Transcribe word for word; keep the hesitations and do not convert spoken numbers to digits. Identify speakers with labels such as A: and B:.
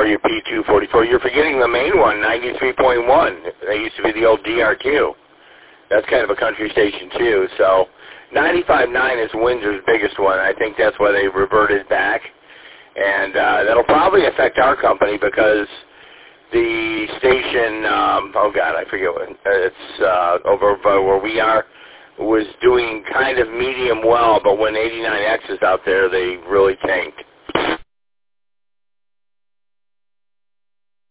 A: W P two forty-four. You're forgetting the main one, ninety-three point one. That used to be the old D R Q. That's kind of a country station, too. So ninety-five point nine is Windsor's biggest one. I think that's why they reverted back. And uh, that'll probably affect our company because the station, um, oh, God, I forget what, it's uh, over by where we are, was doing kind of medium well, but when eighty-nine X is out there, they really tanked.